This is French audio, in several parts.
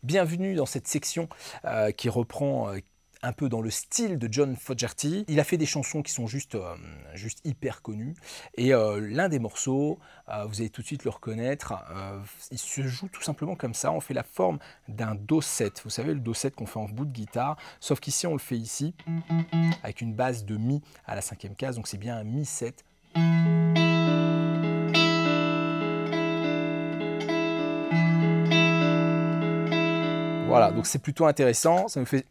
Bienvenue dans cette section qui reprend un peu dans le style de John Fogerty. Il a fait des chansons qui sont juste hyper connues. Et l'un des morceaux, vous allez tout de suite le reconnaître, il se joue tout simplement comme ça. On fait la forme d'un Do7. Vous savez, le Do7 qu'on fait en bout de guitare. Sauf qu'ici, on le fait ici, avec une base de Mi à la 5e case. Donc c'est bien un Mi7. Voilà, donc c'est plutôt intéressant, ça nous fait...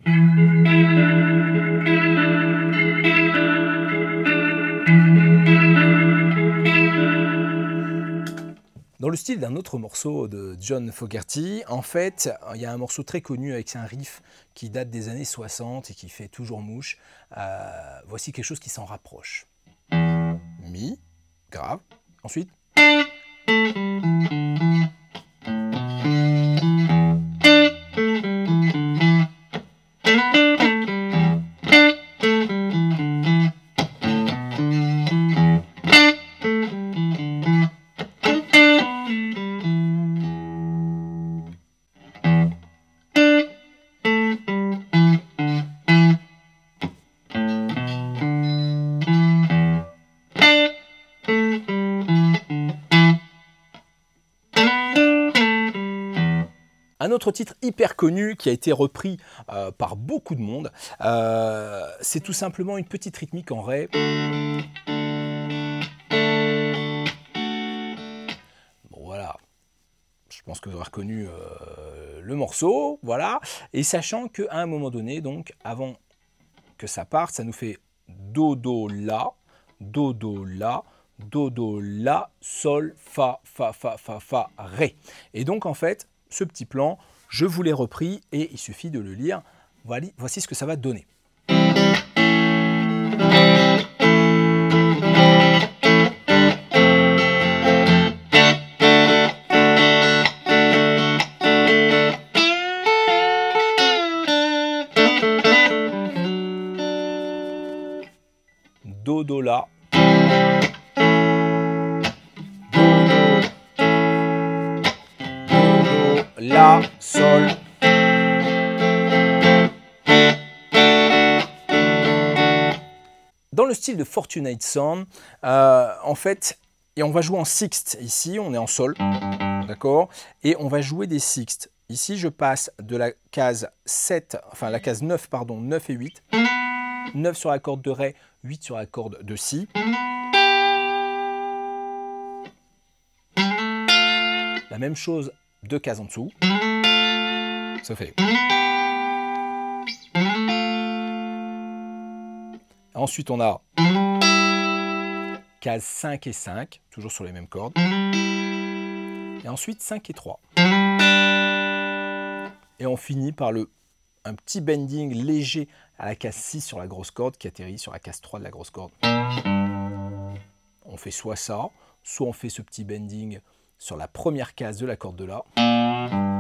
Dans le style d'un autre morceau de John Fogerty, en fait, il y a un morceau très connu avec un riff qui date des années 60 et qui fait toujours mouche. Voici quelque chose qui s'en rapproche. Mi, grave, ensuite... Un autre titre hyper connu qui a été repris par beaucoup de monde, c'est tout simplement une petite rythmique en Ré. Bon voilà, je pense que vous aurez reconnu le morceau, voilà. Et sachant qu'à un moment donné, donc avant que ça parte, ça nous fait Do, Do, La, Do, Do, La, Do, Do, La, Sol, Fa, Fa, Fa, Fa, Fa, Ré. Et donc en fait, ce petit plan, je vous l'ai repris et il suffit de le lire. Voici ce que ça va donner. Do, Do, La. La, Sol. Dans le style de Fortunate Son, en fait, et on va jouer en sixte. Ici, on est en Sol, d'accord? Et on va jouer des sixtes. Ici, je passe de la case 7, enfin la case 9, pardon, 9 et 8. 9 sur la corde de Ré, 8 sur la corde de Si. La même chose, 2 cases en dessous. Ça fait. Ensuite, on a case 5 et 5, toujours sur les mêmes cordes. Et ensuite, 5 et 3. Et on finit par un petit bending léger à la case 6 sur la grosse corde qui atterrit sur la case 3 de la grosse corde. On fait soit ça, soit on fait ce petit bending sur la première case de la corde de La.